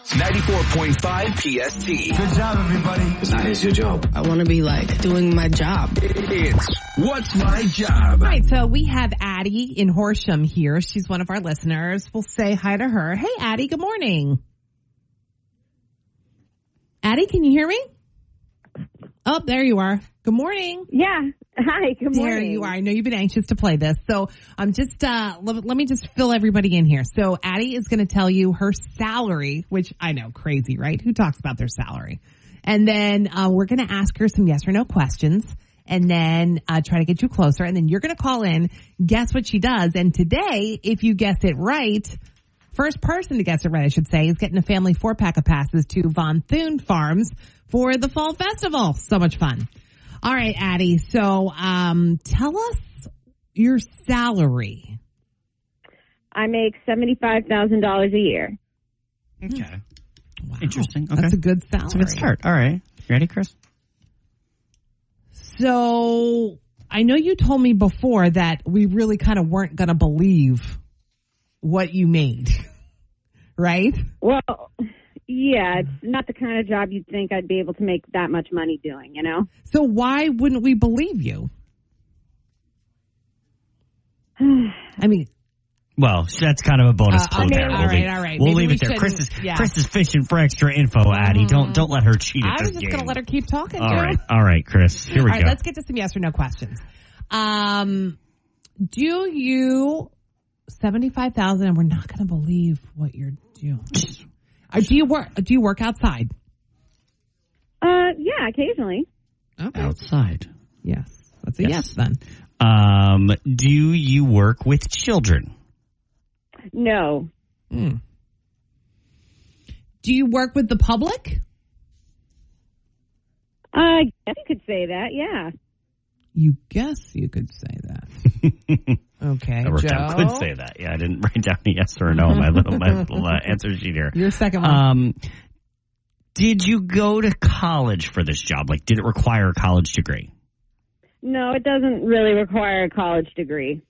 94.5 PST. Good job, everybody. That is your job. I want to be like doing my job. It's What's My Job? All right, so we have Addie in Horsham here. She's one of our listeners. We'll say hi to her. Hey, Addie, good morning. Addie, can you hear me? Oh, there you are. Good morning. Yeah. Hi, good morning. There you are. I know you've been anxious to play this. So I'm just, let me just fill everybody in here. So Addie is going to tell you her salary, which I know, crazy, right? Who talks about their salary? And then we're going to ask her some yes or no questions and then try to get you closer. And then you're going to call in, guess what she does. And today, if you guess it right, first person to guess it right, I should say, is getting a family 4-pack of passes to Von Thune Farms for the Fall Festival. So much fun. All right, Addie. So tell us your salary. I make $75,000 a year. Okay. Wow. Interesting. Okay. That's a good salary. That's a good start. All right. Ready, Chris? So I know you told me before that we really kind of weren't going to believe what you made, right? Well, yeah, it's not the kind of job you'd think I'd be able to make that much money doing, you know? So why wouldn't we believe you? I mean... Well, that's kind of a bonus clue there. All right. We'll Maybe leave it there. Chris is fishing for extra info, Addie. Don't let her cheat at this game. I was just going to let her keep talking, All right, Chris. Here we go. All right, let's get to some yes or no questions. Do you... 75,000 and we're not going to believe what you're doing. Do you work outside? Yeah, occasionally. Okay. Outside. Yes. That's a yes then. Do you work with children? No. Do you work with the public? I guess you could say that, yeah. You guess you could say that. Okay, I Joe. could say that. Yeah, I didn't write down a yes or a no on my little answer sheet here. Your second one. Did you go to college for this job? Like, did it require a college degree? No, it doesn't really require a college degree.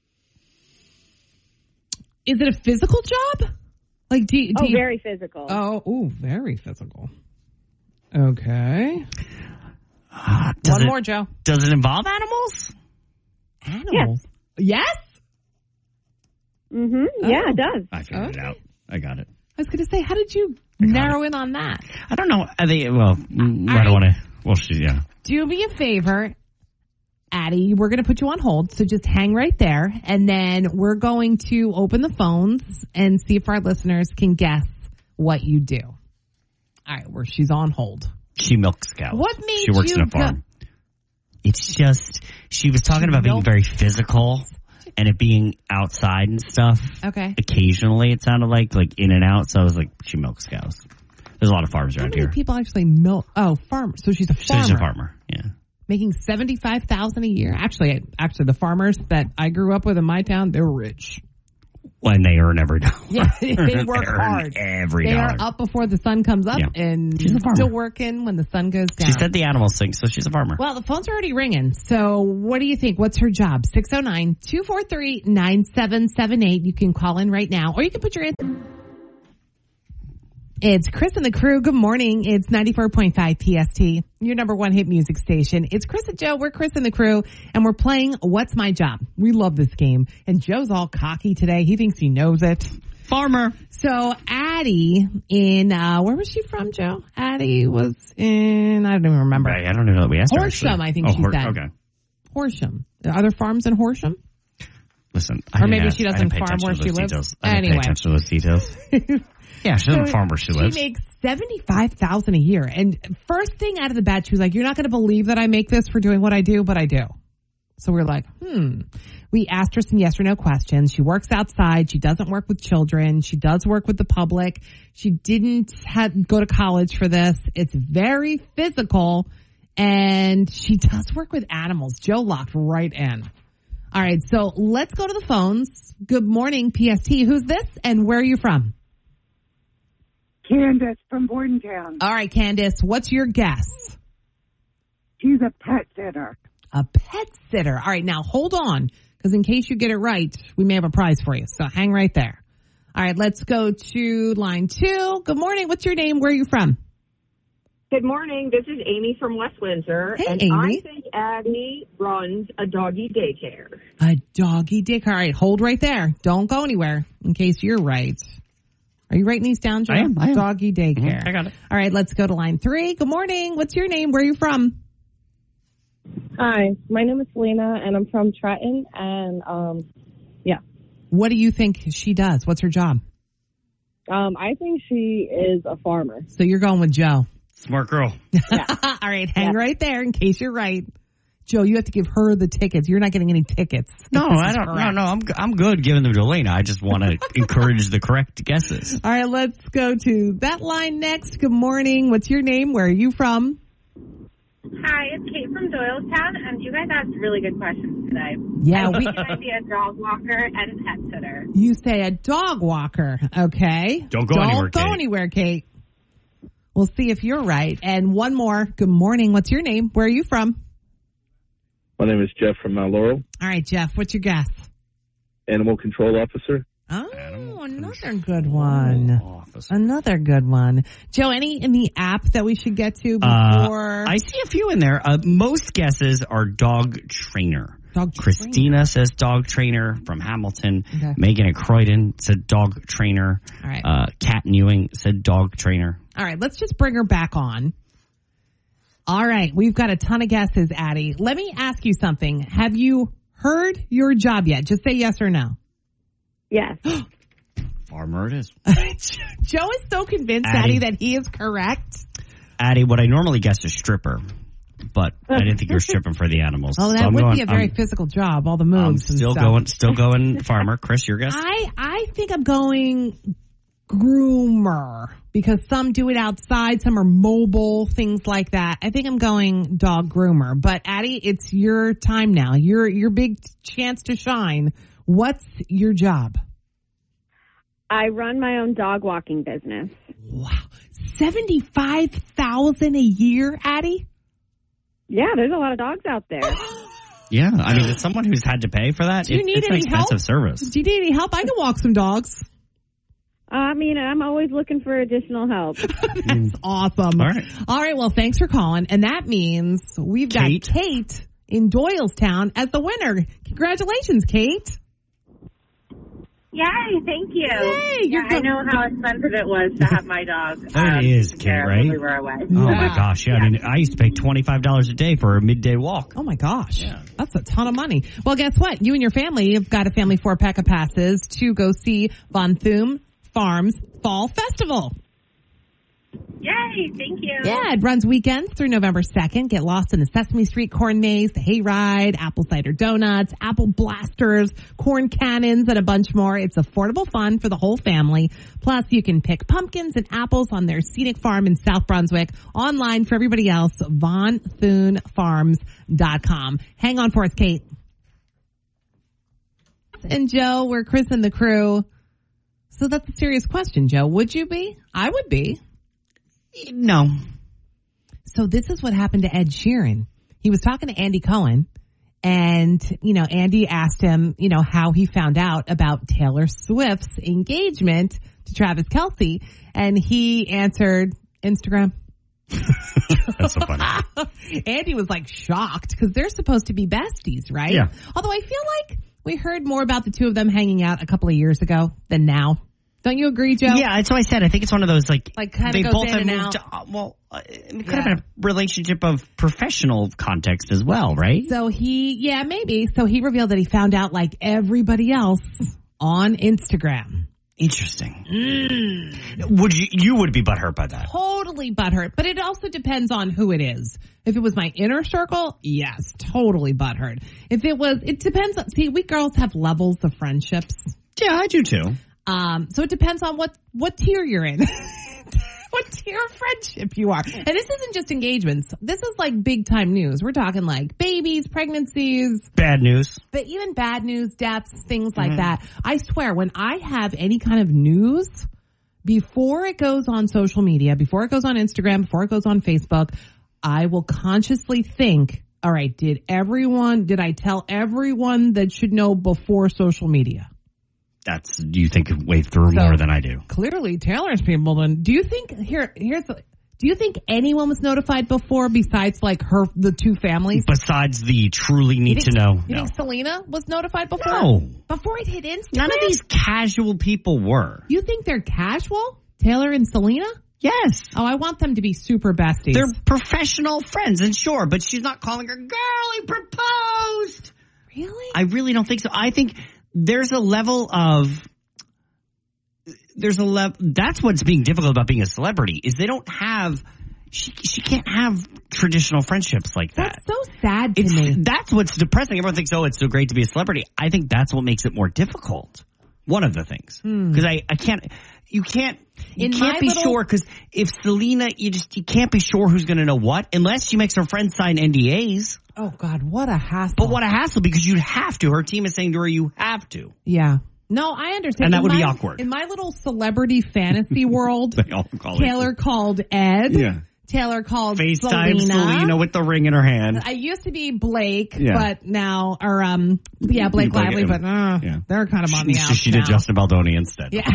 Is it a physical job? Like, do you, very physical. Very physical. Okay. One more, Joe. Does it involve animals? Animals? Yes? Mm-hmm. Yeah, it does. I figured it out. I got it. I was going to say, how did you narrow in on that? I don't know. I think, I don't want to. Well, yeah. Do me a favor, Addie. We're going to put you on hold, so just hang right there, and then we're going to open the phones and see if our listeners can guess what you do. All right, she's on hold. She milks cows. What made She works in a farm. It's just, she was talking about being very physical and it being outside and stuff. Okay. Occasionally, it sounded like in and out. So I was like, she milks cows. There's a lot of farms around here. How many people actually milk? Oh, farmer. So she's a farmer. She's a farmer, yeah. Making $75,000 a year. Actually, the farmers that I grew up with in my town, they're rich. When they earn every dollar. Yeah, they work hard. Every they dollar. are up before the sun comes up and she's a farmer. Still working when the sun goes down. She said the animals sing, so she's a farmer. Well, the phones are already ringing. So what do you think? What's her job? 609-243-9778. You can call in right now, or you can put your answer. It's Chris and the crew. Good morning. It's 94.5 PST, your number one hit music station. It's Chris and Joe. We're Chris and the crew, and we're playing What's My Job? We love this game. And Joe's all cocky today. He thinks he knows it. Farmer. So Addie in, where was she from, Joe? Addie was in, I don't even remember. Right, I don't even know that we asked her. Horsham, I think she said. Okay. Horsham. Are there farms in Horsham? Listen, or maybe she doesn't farm where she lives. I didn't pay attention to those details. Yeah, she doesn't farm where she lives. She makes $75,000 a year. And first thing out of the bat, she was like, you're not going to believe that I make this for doing what I do, but I do. So we're like, We asked her some yes or no questions. She works outside. She doesn't work with children. She does work with the public. She didn't go to college for this. It's very physical. And she does work with animals. Joe locked right in. All right, so let's go to the phones. Good morning, PST. Who's this and where are you from? Candace from Bordentown. All right, Candace, what's your guess? She's a pet sitter. A pet sitter. All right, now hold on, because in case you get it right, we may have a prize for you. So hang right there. All right, let's go to line 2. Good morning. What's your name? Where are you from? Good morning. This is Amy from West Windsor. Hey, and Amy. I think Addie runs a doggy daycare. A doggy daycare. All right, hold right there. Don't go anywhere in case you're right. Are you writing these down, Joe? I am. Doggy daycare. I got it. All right, let's go to line 3. Good morning. What's your name? Where are you from? Hi, my name is Selena, and I'm from Trenton, and, What do you think she does? What's her job? I think she is a farmer. So you're going with Joe. Smart girl. All right, hang right there in case you're right. Joe, you have to give her the tickets. You're not getting any tickets. No, I don't. No, I'm good giving them to Elena. I just want to encourage the correct guesses. All right, let's go to that line next. Good morning. What's your name? Where are you from? Hi, it's Kate from Doylestown, and you guys asked really good questions today. Yeah, I think I'd be a dog walker and pet sitter. You say a dog walker. Okay. Don't go anywhere, Kate. Anywhere, Kate. We'll see if you're right. And one more. Good morning. What's your name? Where are you from? My name is Jeff from Mount Laurel. All right, Jeff. What's your guess? Animal control officer. Oh, another good one. Another good one. Joe, any in the app that we should get to before? I see a few in there. Most guesses are dog trainer. Christina says dog trainer from Hamilton. Okay. Megan at Croydon said dog trainer. All right. Kat Ewing said dog trainer. All right, let's just bring her back on. All right, we've got a ton of guesses, Addie. Let me ask you something. Have you heard your job yet? Just say yes or no. Yes. Farmer it is. Joe is so convinced, Addie, that he is correct. Addie, what I normally guess is stripper, but I didn't think you were stripping for the animals. Oh, that would be a very physical job, all the moves I'm still and stuff. still going farmer. Chris, your guess? I think I'm going groomer because some do it outside, some are mobile, things like that. I think I'm going dog groomer. But Addie, it's your time now. Your big chance to shine. What's your job? I run my own dog walking business. Wow. $75,000 a year, Addie? Yeah, there's a lot of dogs out there. Yeah, I mean, as someone who's had to pay for that, Do you need it's an any help? expensive service. Do you need any help? I can walk some dogs. I mean, I'm always looking for additional help. That's awesome. All right, well, thanks for calling. And that means we've got Kate in Doylestown as the winner. Congratulations, Kate. Yay, thank you. Yay, I know how expensive it was to have my dog. It is, Kate, right? We were away. Oh, my gosh. Yeah, I mean, I used to pay $25 a day for a midday walk. Oh, my gosh. Yeah. That's a ton of money. Well, guess what? You and your family have got a family 4-pack of passes to go see Von Thum Farms Fall Festival. Yay, thank you. Yeah, it runs weekends through November 2nd. Get lost in the Sesame Street corn maze, the hayride, apple cider donuts, apple blasters, corn cannons, and a bunch more. It's affordable fun for the whole family. Plus, you can pick pumpkins and apples on their scenic farm in South Brunswick. Online for everybody else, VonThunFarms.com. Hang on for us, Kate. And Joe, we're Chris and the crew. So that's a serious question, Joe. Would you be? I would be. No. So this is what happened to Ed Sheeran. He was talking to Andy Cohen, and, Andy asked him, how he found out about Taylor Swift's engagement to Travis Kelce, and he answered Instagram. That's so funny. Andy was shocked because they're supposed to be besties, right? Yeah. Although I feel like we heard more about the two of them hanging out a couple of years ago than now. Don't you agree, Joe? Yeah, that's what I said. I think it's one of those kind of they goes both in have and moved. out. It could have been a relationship of professional context as well, right? So maybe. So he revealed that he found out like everybody else on Instagram. Interesting. Would you would be butthurt by that? Totally butthurt, but it also depends on who it is. If it was my inner circle, yes, totally butthurt. It depends. See, we girls have levels of friendships. Yeah, I do too. So it depends on what tier you're in. What tier of friendship you are. And this isn't just engagements. This is big time news. We're talking babies, pregnancies. Bad news. But even bad news, deaths, things like that. I swear, when I have any kind of news, before it goes on social media, before it goes on Instagram, before it goes on Facebook, I will consciously think, all right, did I tell everyone that should know before social media? you think way through more than I do. Clearly, Taylor's people. Then, do you think do you think anyone was notified before besides like the two families? Besides the truly need to know. You think Selena was notified before? No. Before it hit Instagram? None of these casual people were. You think they're casual? Taylor and Selena? Yes. Oh, I want them to be super besties. They're professional friends, and sure, but she's not calling her, girl, he proposed. Really? I really don't think so. I think there's a level of... That's what's being difficult about being a celebrity, is they don't have... She can't have traditional friendships like that. That's so sad to me. That's what's depressing. Everyone thinks, oh, it's so great to be a celebrity. I think that's what makes it more difficult. One of the things. Because I can't... You can't be sure, because if Selena, you can't be sure who's going to know what, unless she makes her friends sign NDAs. Oh, God, what a hassle. But what a hassle, because you'd have to. Her team is saying to her, you have to. Yeah. No, I understand. And that would be awkward. In my little celebrity fantasy world, Taylor called Ed. Yeah. Taylor called FaceTime Selena with the ring in her hand. I used to be Blake, but now, Blake Lively, but they're kind of on the outs. She did Justin Baldoni instead. Yeah.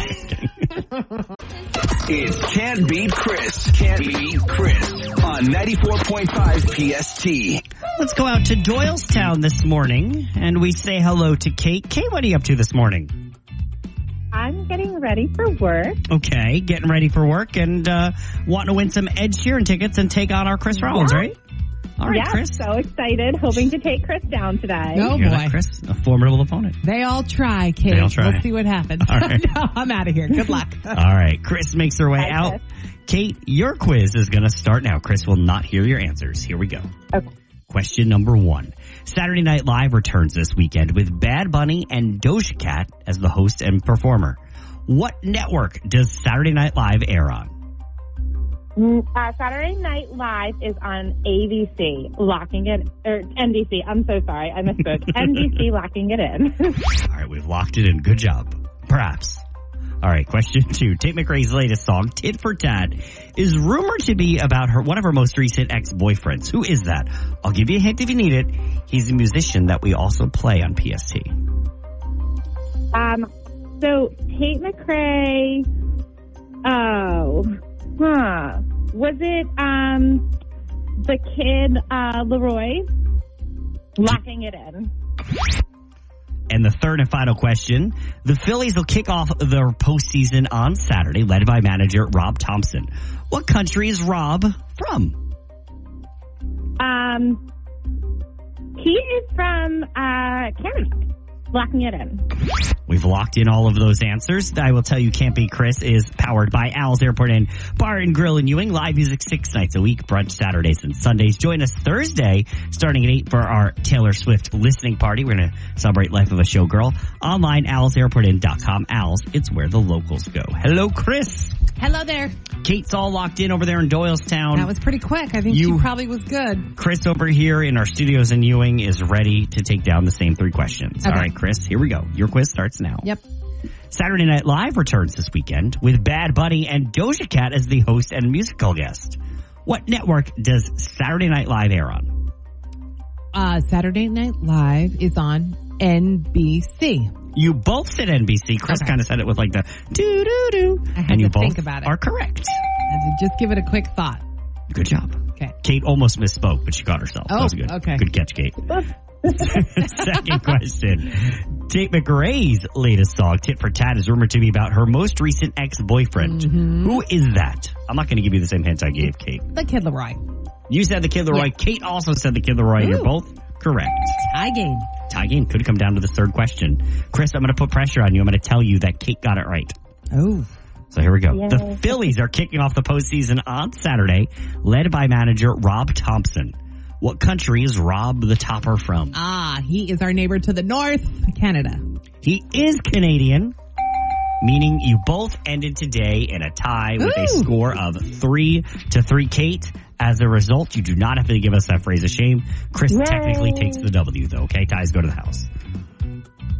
It's Can't Beat Chris. Can't Beat Chris on 94.5 PST. Let's go out to Doylestown this morning, and we say hello to Kate. Kate, what are you up to this morning? I'm getting ready for work. Okay, getting ready for work and wanting to win some Ed Sheeran tickets and take on our Chris Rollins, right? All right, Chris. So excited, hoping to take Chris down today. Oh, You're boy. that, Chris, a formidable opponent. They all try, Kate. They all try. We'll see what happens. All right. No, I'm out of here. Good luck. All right, Chris makes her way Bye, out. Chris. Kate, your quiz is going to start now. Chris will not hear your answers. Here we go. Okay. Question number 1. Saturday Night Live returns this weekend with Bad Bunny and Doja Cat as the host and performer. What network does Saturday Night Live air on? Saturday Night Live is on ABC, NBC. I'm so sorry, I misspoke. NBC, locking it in. All right, we've locked it in. Good job. Perhaps. All right, question 2. Tate McRae's latest song, Tit for Tat, is rumored to be about one of her most recent ex-boyfriends. Who is that? I'll give you a hint if you need it. He's a musician that we also play on PST. So Tate McRae. Was it the kid Leroy? Locking it in. And the third and final question. The Phillies will kick off their postseason on Saturday, led by manager Rob Thompson. What country is Rob from? He is from Canada. Locking it in. We've locked in all of those answers. I will tell you, Can't Beat Chris is powered by Al's Airport Inn Bar and Grill in Ewing. Live music 6 nights a week, brunch Saturdays and Sundays. Join us Thursday, starting at 8 for our Taylor Swift listening party. We're going to celebrate Life of a Showgirl. Online, alsairportinn.com. Al's, it's where the locals go. Hello, Chris. Hello there. Kate's all locked in over there in Doylestown. That was pretty quick. I think she probably was good. Chris over here in our studios in Ewing is ready to take down the same 3 questions. Okay. All right, Chris, here we go. Your quiz starts now. Yep. Saturday Night Live returns this weekend with Bad Bunny and Doja Cat as the host and musical guest. What network does Saturday Night Live air on? Saturday Night Live is on NBC. You both said NBC. Chris kind of said it with like the doo-doo-doo. I had and you to both think about it. are correct. And to just give it a quick thought. Good job. Okay. Kate almost misspoke, but she got herself. Oh, that was good. okay. Good catch, Kate. Second question. Tate McRae's latest song, Tit for Tat, is rumored to be about her most recent ex-boyfriend. Mm-hmm. Who is that? I'm not going to give you the same hint I gave Kate. The Kid Leroy. You said the Kid Leroy. Yeah. Kate also said the Kid Leroy. Ooh. You're both correct. Tie game. Tie game. Could come down to the third question. Chris, I'm going to put pressure on you. I'm going to tell you that Kate got it right. Oh. So here we go. Yay. The Phillies are kicking off the postseason on Saturday, led by manager Rob Thompson. What country is Rob the Topper from? He is our neighbor to the north, Canada. He is Canadian, meaning you both ended today in a tie with a score of 3-3. Kate, as a result, you do not have to give us that phrase of shame. Chris technically takes the W, though, okay? Ties go to the house.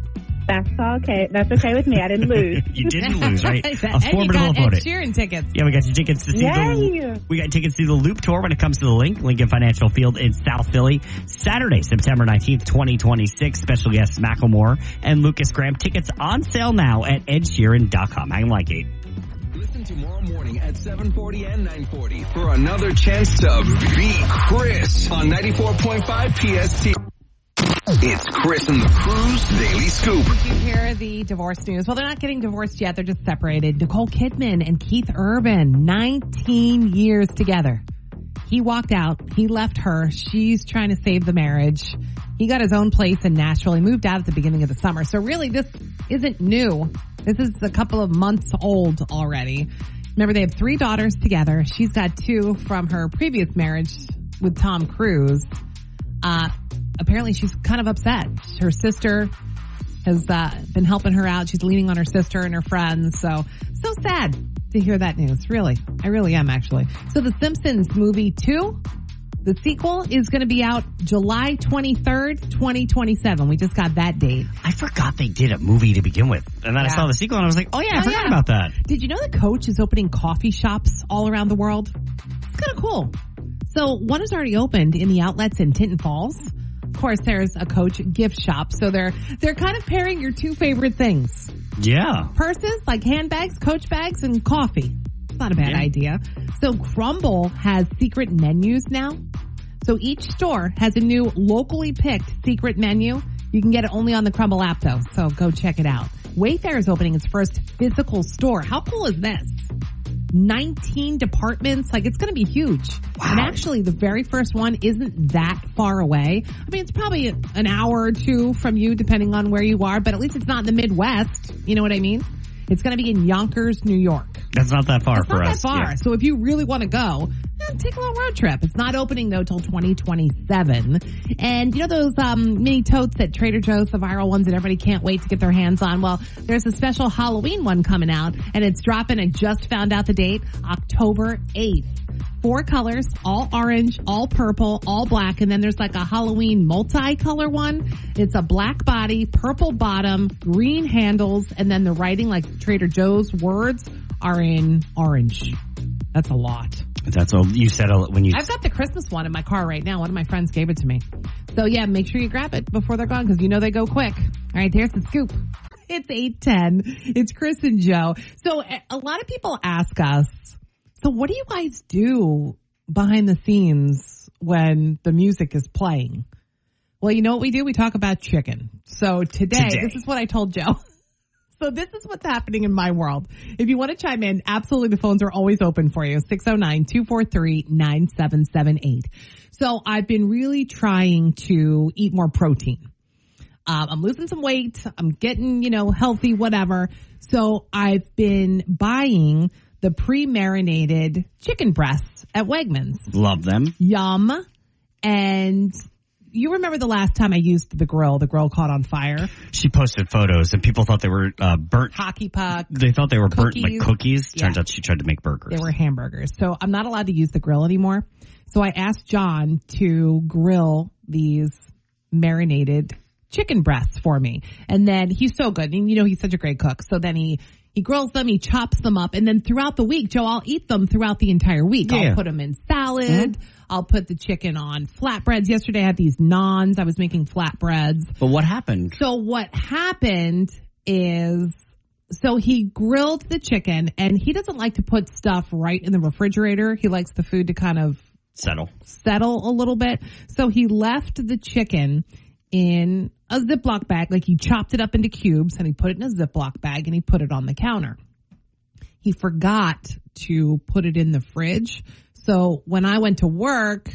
That's okay. That's okay with me. I didn't lose. You didn't lose, right? A And you formidable got Ed opponent. Sheeran tickets. Yeah, we got you tickets to see we got tickets to the Loop Tour when it comes to the Lincoln Financial Field in South Philly, Saturday, September 19th, 2026. Special guests Macklemore and Lucas Graham. Tickets on sale now at edsheeran.com. Hang like 8. Listen tomorrow morning at 7:40 and 9:40 for another chance to beat Chris on 94.5 PST. It's Chris and the Crew's Daily Scoop. Did you hear the divorce news? Well, they're not getting divorced yet. They're just separated. Nicole Kidman and Keith Urban, 19 years together. He walked out. He left her. She's trying to save the marriage. He got his own place in Nashville. He moved out at the beginning of the summer. So really, this isn't new. This is a couple of months old already. Remember, they have 3 daughters together. She's got 2 from her previous marriage with Tom Cruise. Apparently she's kind of upset. Her sister has been helping her out. She's leaning on her sister and her friends. So sad to hear that news. Really. I really am, actually. So The Simpsons movie 2, the sequel, is going to be out July 23rd, 2027. We just got that date. I forgot they did a movie to begin with. And then I saw the sequel and I was like, oh yeah, I forgot about that. Did you know that Coach is opening coffee shops all around the world? It's kind of cool. So one has already opened in the outlets in Tinton Falls. Of course, there's a Coach gift shop. So they're kind of pairing your 2 favorite things. Yeah. Purses, like handbags, Coach bags, and coffee. It's not a bad idea. So Crumble has secret menus now. So each store has a new locally picked secret menu. You can get it only on the Crumble app, though. So go check it out. Wayfair is opening its first physical store. How cool is this? 19 departments. Like, it's going to be huge. Wow. And actually, the very first one isn't that far away. I mean, it's probably an hour or 2 from you, depending on where you are, but at least it's not in the Midwest. You know what I mean? It's going to be in Yonkers, New York. That's not that far for us. It's not that far. Yeah. So if you really want to go, take a little road trip. It's not opening, though, till 2027. And you know those mini totes at Trader Joe's, the viral ones that everybody can't wait to get their hands on? Well, there's a special Halloween one coming out, and it's dropping. I just found out the date, October 8th. 4 colors, all orange, all purple, all black, and then there's like a Halloween multi-color one. It's a black body, purple bottom, green handles, and then the writing, like Trader Joe's words, are in orange. That's a lot. That's all you said when you... I've got the Christmas one in my car right now. One of my friends gave it to me. So yeah, make sure you grab it before they're gone because you know they go quick. All right, there's the scoop. It's 8:10. It's Chris and Joe. So a lot of people ask us, so what do you guys do behind the scenes when the music is playing? Well, you know what we do? We talk about chicken. So today, this is what I told Joe. So this is what's happening in my world. If you want to chime in, absolutely, the phones are always open for you. 609-243-9778. So I've been really trying to eat more protein. I'm losing some weight. I'm getting, healthy, whatever. So I've been buying the pre-marinated chicken breasts at Wegmans. Love them. Yum. And you remember the last time I used the grill caught on fire? She posted photos and people thought they were burnt. Hockey puck. They thought they were burnt like cookies. Yeah. Turns out she tried to make burgers. They were hamburgers. So I'm not allowed to use the grill anymore. So I asked John to grill these marinated chicken breasts for me. And then he's so good. And he's such a great cook. So then he grills them, he chops them up, and then throughout the week, Joe, I'll eat them throughout the entire week. Yeah. I'll put them in salad. Mm-hmm. I'll put the chicken on flatbreads. Yesterday I had these naans. I was making flatbreads. But what happened? So what happened is, so he grilled the chicken, and he doesn't like to put stuff right in the refrigerator. He likes the food to kind of settle a little bit. So he left the chicken in a Ziploc bag, like he chopped it up into cubes and he put it in a Ziploc bag and he put it on the counter. He forgot to put it in the fridge. So when I went to work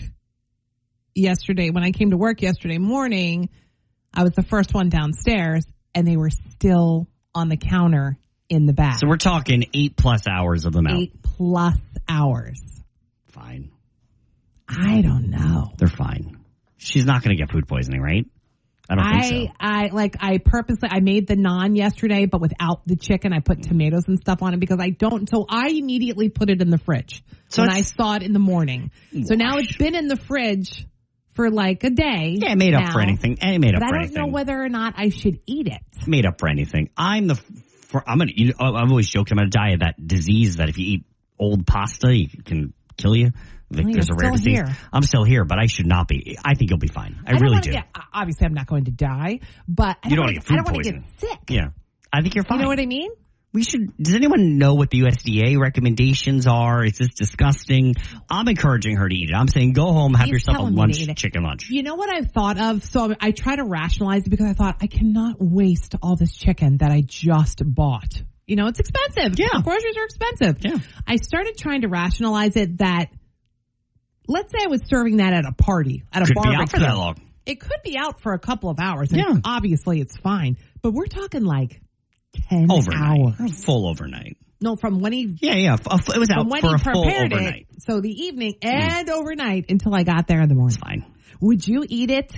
when I came to work yesterday morning, I was the first one downstairs and they were still on the counter in the bag. So we're talking 8+ hours of them out. 8+ hours. Fine. I don't know. They're fine. She's not going to get food poisoning, right? I don't think so. I purposely, I made the naan yesterday, but without the chicken. I put tomatoes and stuff on it because so I immediately put it in the fridge when I saw it in the morning. So now it's been in the fridge for like a day. Yeah, made up now, for anything. It made up but for I don't anything. know whether or not I should eat it. Made up for anything. I'm going to eat. I'm always joking. I'm going to die of that disease that if you eat old pasta, it can kill you. Like Well, there's a you're rare still disease. here. I'm still here, but I should not be. I think you'll be fine. I don't really wanna do. Obviously, I'm not going to die, but I You don't don't want want to get food I don't want to poisoning. get sick. Yeah. I think you're fine. You know what I mean? We should. Does anyone know what the USDA recommendations are? Is this disgusting? I'm encouraging her to eat it. I'm saying go home, have He's yourself a telling me lunch, to eat it. chicken lunch. You know what I've thought of? So I try to rationalize it because I thought I cannot waste all this chicken that I just bought. You know, it's expensive. Yeah. The groceries are expensive. Yeah. I started trying to rationalize it that, let's say I was serving that at a party, at a Could barbecue. be out for that long. It could be out for a couple of hours. And Yeah. obviously it's fine. But we're talking like 10 Overnight. hours. Full overnight. No, from when he Yeah. It was out from when for he a full prepared overnight. it. So the evening and overnight until I got there in the morning. Fine. Would you eat it?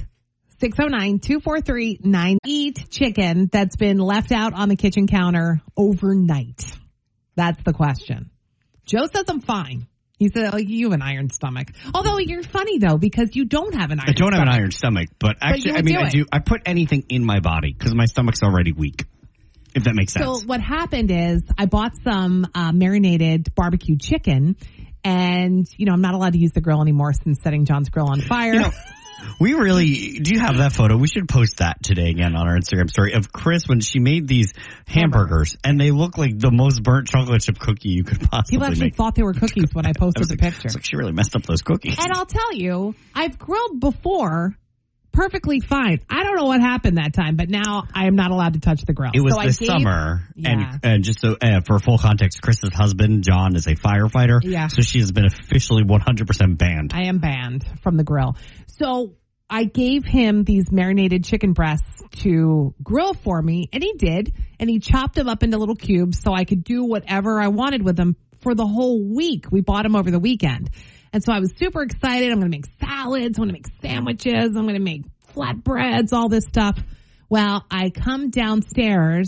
609-243-9. Eat chicken that's been left out on the kitchen counter overnight. That's the question. Joe says I'm fine. He said, you have an iron stomach. Although you're funny, though, because you don't have an iron I don't stomach. have an iron stomach, but actually, you I would mean, do I it. do. I put anything in my body because my stomach's already weak. If that makes sense. So what happened is I bought some marinated barbecue chicken, and, I'm not allowed to use the grill anymore since setting John's grill on fire. We really, do you have that photo? We should post that today again on our Instagram story of Chris when she made these hamburgers and they look like the most burnt chocolate chip cookie you could possibly People actually make. thought they were cookies when I posted the picture. It's like she really messed up those cookies. And I'll tell you, I've grilled before perfectly fine. I don't know what happened that time, but now I am not allowed to touch the grill. It was So I this gave- summer, Yeah. and just so, for full context, Chris's husband, John, is a firefighter. Yeah. So she has been officially 100% banned. I am banned from the grill. So I gave him these marinated chicken breasts to grill for me, and he did. And he chopped them up into little cubes so I could do whatever I wanted with them for the whole week. We bought them over the weekend. And so I was super excited. I'm going to make salads. I'm going to make sandwiches. I'm going to make flatbreads, all this stuff. Well, I come downstairs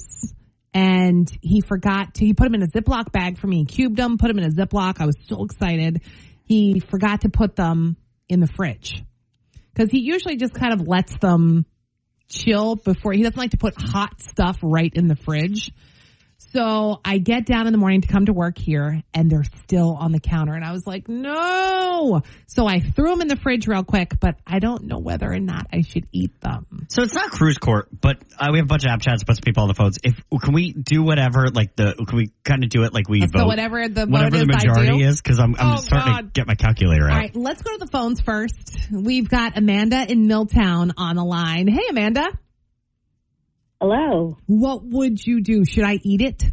and he forgot to, he put them in a Ziploc bag for me. He cubed them, put them in a Ziploc. I was so excited. He forgot to put them in the fridge because he usually just kind of lets them chill before. He doesn't like to put hot stuff right in the fridge. So I get down in the morning to come to work here, and they're still on the counter. And I was like, no. So I threw them in the fridge real quick, but I don't know whether or not I should eat them. So it's not cruise court, but we have a bunch of app chats, a bunch of people on the phones. Can we do whatever, can we kind of do it like we vote? So whatever the majority I do? is, because I'm Oh, starting God. to get my calculator out. All right, let's go to the phones first. We've got Amanda in Milltown on the line. Hey, Amanda. Hello. What would you do? Should I eat it?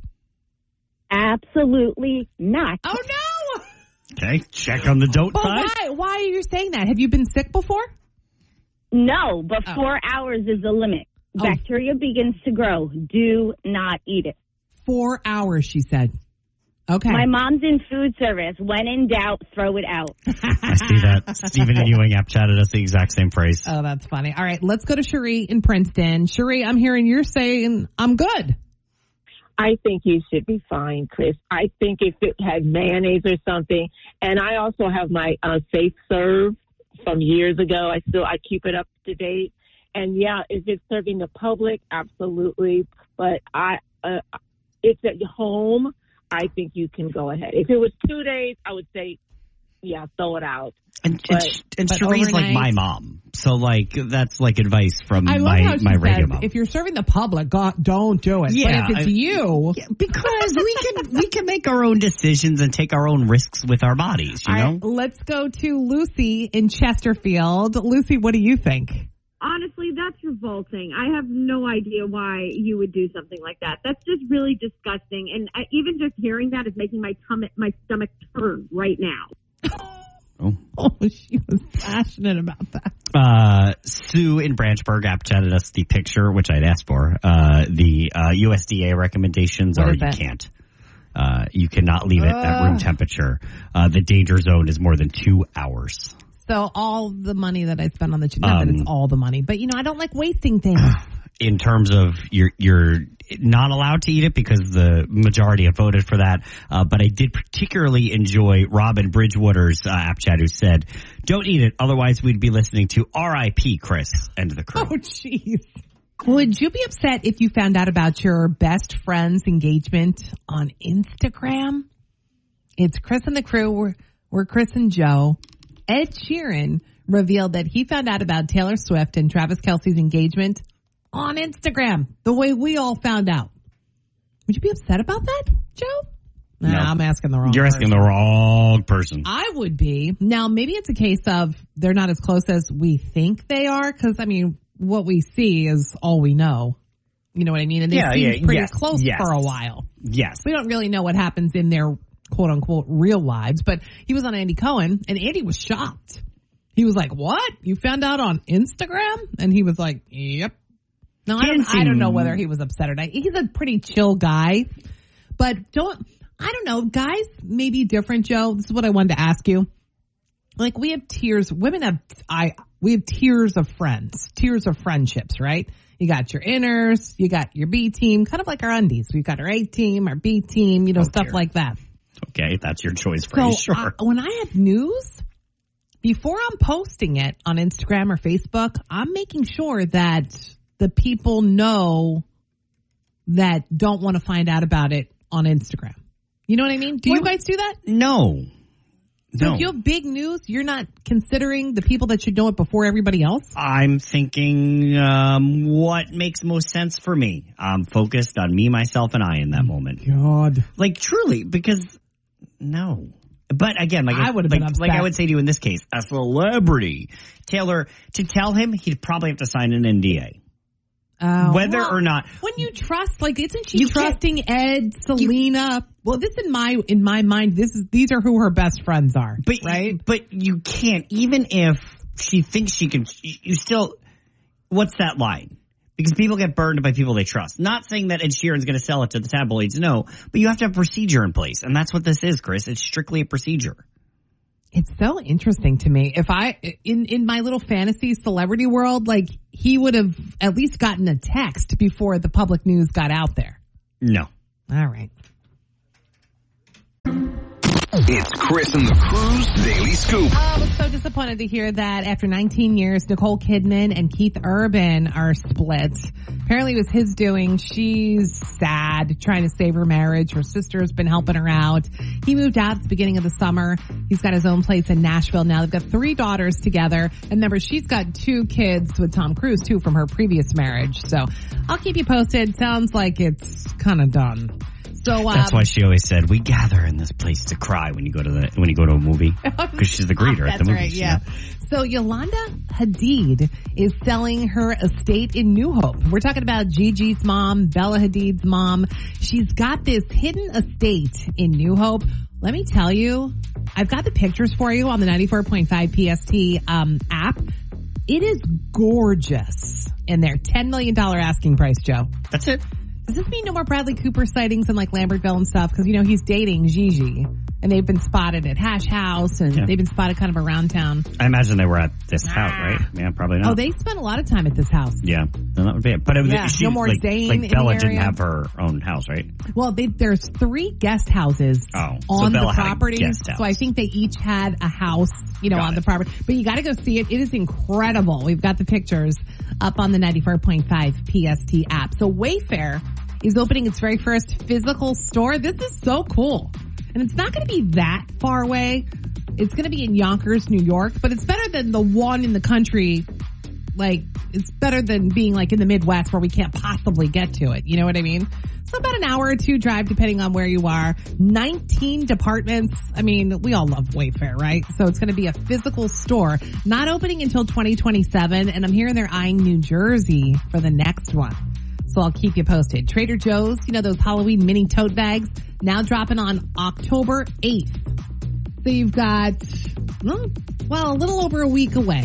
Absolutely not. Oh, no. Okay, check on the don't Well, side. why are you saying that? Have you been sick before? No, but 4 hours is the limit. Oh. Bacteria begins to grow. Do not eat it. 4 hours, she said. Okay. My mom's in food service. When in doubt, throw it out. I see that. Stephen and Ewing app chatted us the exact same phrase. Oh, that's funny. All right, let's go to Cherie in Princeton. Cherie, I'm hearing you're saying I'm good. I think you should be fine, Chris. I think if it had mayonnaise or something, and I also have my Safe Serve from years ago. I keep it up to date. And yeah, if it's serving the public, absolutely. But it's at home. I think you can go ahead. If it was 2 days, I would say, yeah, throw it out. And But Cherie's like overnight- my mom. So that's like advice from I love my how she radio says, mom. if you're serving the public, God, don't do it. Yeah, but if it's you, because we can make our own decisions and take our own risks with our bodies, you All know? right, let's go to Lucy in Chesterfield. Lucy, what do you think? Honestly, that's revolting. I have no idea why you would do something like that. That's just really disgusting. And even just hearing that is making my stomach turn right now. Oh, she was passionate about that. Sue in Branchburg app chatted us the picture, which I'd asked for. The USDA recommendations What are is you that? can't. You cannot leave it at room temperature. The danger zone is more than 2 hours. So all the money that I spent on the chicken, not that it's all the money, but I don't like wasting things. in terms of you're not allowed to eat it because the majority have voted for that. But I did particularly enjoy Robin Bridgewater's app chat who said, don't eat it. Otherwise, we'd be listening to R.I.P. Chris and the crew. Oh, jeez. Would you be upset if you found out about your best friend's engagement on Instagram? It's Chris and the crew. We're Chris and Joe. Ed Sheeran revealed that he found out about Taylor Swift and Travis Kelce's engagement on Instagram, the way we all found out. Would you be upset about that, Joe? No. I'm asking the wrong You're asking the wrong person. I would be. Now, maybe it's a case of they're not as close as we think they are, because, I mean, what we see is all we know. You know what I mean? And they seem pretty close for a while. Yes. We don't really know what happens in their quote-unquote real lives, but he was on Andy Cohen, and Andy was shocked. He was like, what? You found out on Instagram? And he was like, yep. Now, I don't know whether he was upset or not. He's a pretty chill guy, but I don't know. Guys may be different, Joe. This is what I wanted to ask you. Like, we have tiers. Women we have tiers of friends, tiers of friendships, right? You got your inners, you got your B team, kind of like our undies. We've got our A team, our B team, stuff like that. Okay, that's your choice phrase, sure. When I have news, before I'm posting it on Instagram or Facebook, I'm making sure that the people know that don't want to find out about it on Instagram. You know what I mean? Do you guys do that? No. So if you have big news, you're not considering the people that should know it before everybody else? I'm thinking what makes most sense for me. I'm focused on me, myself, and I in that moment. God. Like, truly, because no. But again, like I would have been upset. Like I would say to you in this case, a celebrity. Taylor, to tell him, he'd probably have to sign an NDA. Whether or not. When you trust, like, isn't she trusting Ed, Selena? Well, this in my mind, these are who her best friends are, right? But you can't, even if she thinks she can, you still, what's that line? Because people get burned by people they trust. Not saying that Ed Sheeran's going to sell it to the tabloids, no. But you have to have procedure in place. And that's what this is, Chris. It's strictly a procedure. It's so interesting to me. If in my little fantasy celebrity world, like, he would have at least gotten a text before the public news got out there. No. All right. It's Chris and the Crew's Daily Scoop. I was so disappointed to hear that after 19 years, Nicole Kidman and Keith Urban are split. Apparently it was his doing. She's sad, trying to save her marriage. Her sister's been helping her out. He moved out at the beginning of the summer. He's got his own place in Nashville now. They've got 3 daughters together. And remember, she's got 2 kids with Tom Cruise, too, from her previous marriage. So I'll keep you posted. Sounds like it's kind of done. So that's why she always said, we gather in this place to cry when you go to a movie, because she's the greeter at the movies. Right, yeah. So Yolanda Hadid is selling her estate in New Hope. We're talking about Gigi's mom, Bella Hadid's mom. She's got this hidden estate in New Hope. Let me tell you, I've got the pictures for you on the 94.5 PST app. It is gorgeous in there. $10 million asking price, Joe. That's it. Does this mean no more Bradley Cooper sightings in like Lambertville and stuff? Because, he's dating Gigi. And they've been spotted at Hash House, and they've been spotted kind of around town. I imagine they were at this house, right? Yeah, probably not. Oh, they spent a lot of time at this house. Yeah, then that would be it. But no more Zane like in Bella the didn't area. have her own house, right? Well, there's 3 guest houses on the property. So I think they each had a house, on the property. But you got to go see it. It is incredible. We've got the pictures up on the 94.5 PST app. So Wayfair is opening its very first physical store. This is so cool. And it's not going to be that far away. It's going to be in Yonkers, New York, but it's better than the one in the country. Like, it's better than being like in the Midwest where we can't possibly get to it. You know what I mean? So about an hour or 2 drive depending on where you are. 19 departments. I mean, we all love Wayfair, right? So it's going to be a physical store, not opening until 2027. And I'm hearing they're eyeing New Jersey for the next one. So I'll keep you posted. Trader Joe's, those Halloween mini tote bags, now dropping on October 8th. So you've got, a little over a week away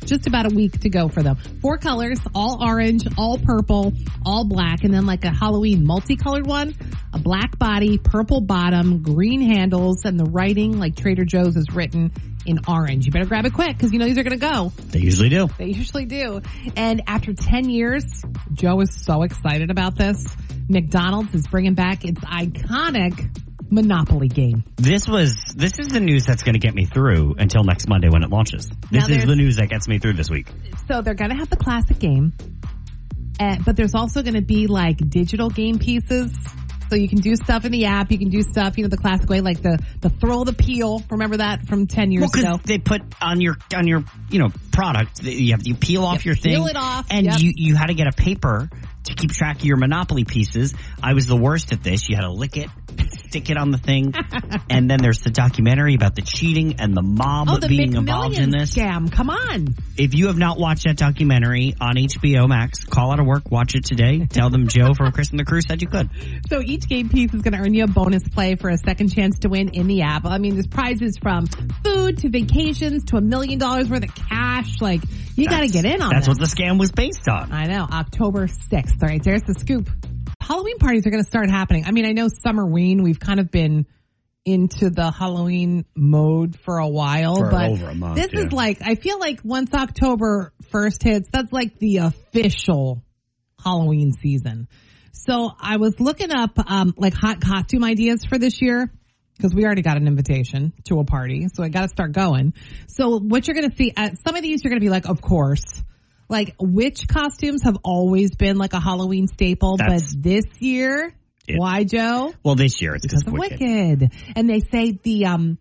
Just about a week to go for them. 4 colors, all orange, all purple, all black, and then like a Halloween multicolored one. A black body, purple bottom, green handles, and the writing like Trader Joe's is written in orange. You better grab it quick because you know these are going to go. They usually do. They usually do. And after 10 years, Joe is so excited about this. McDonald's is bringing back its iconic Monopoly game. This is the news that's going to get me through until next Monday when it launches. This is the news that gets me through this week. So they're going to have the classic game, but there's also going to be like digital game pieces. So you can do stuff in the app. You can do stuff, the classic way, like the throw the peel. Remember that from 10 years ago? They put on your product. You peel off your thing. Peel it off. And you had to get a paper to keep track of your Monopoly pieces. I was the worst at this. You had to lick it, stick it on the thing. And then there's the documentary about the cheating and the mob being involved in this. Scam. Come on. If you have not watched that documentary on HBO Max, call out of work, watch it today. Tell them Joe from Chris and the Crew said you could. So each game piece is going to earn you a bonus play for a second chance to win in the app. I mean, there's prizes from food to vacations to $1 million worth of cash. Like, you got to get in on That's this. what the scam was based on. I know. October 6th. All right, there's the scoop. Halloween parties are going to start happening. I mean, I know Summerween, we've kind of been into the Halloween mode for a while, but over a month, this is like, I feel like once October 1st hits, that's like the official Halloween season. So I was looking up like hot costume ideas for this year because we already got an invitation to a party, so I got to start going. So what you're going to see, some of these you're going to be like, of course. Like, which costumes have always been like a Halloween staple, but this year, why, Joe? Well, this year it's because of Wicked. And they say the,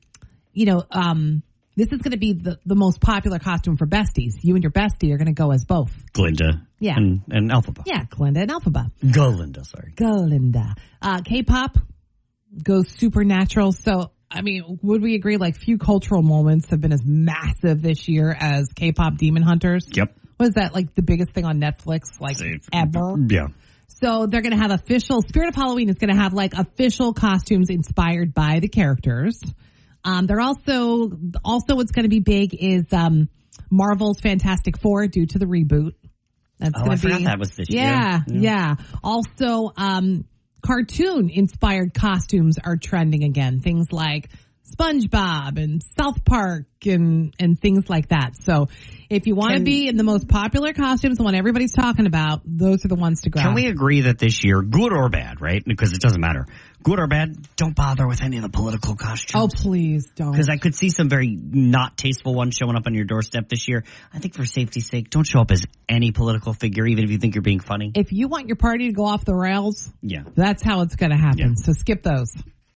this is going to be the most popular costume for besties. You and your bestie are going to go as both. Glinda. Yeah. And Elphaba. Yeah, Glinda and Elphaba. Galinda, sorry. Galinda. K-pop goes supernatural. So, I mean, would we agree like few cultural moments have been as massive this year as K-pop Demon Hunters? Yep. What is that, like the biggest thing on Netflix, like ever? Yeah. So they're going to have Spirit of Halloween is going to have like official costumes inspired by the characters. They're also what's going to be big is Marvel's Fantastic Four due to the reboot. That's going to be. I forgot that was this year. Yeah. Also, cartoon inspired costumes are trending again. Things like SpongeBob and South Park and things like that. So if you want to be in the most popular costumes, the one everybody's talking about, those are the ones to grab. Can we agree that this year, good or bad, right? Because it doesn't matter. Good or bad, don't bother with any of the political costumes. Oh, please don't. Because I could see some very not tasteful ones showing up on your doorstep this year. I think for safety's sake, don't show up as any political figure, even if you think you're being funny. If you want your party to go off the rails, yeah, that's how it's going to happen. Yeah. So skip those.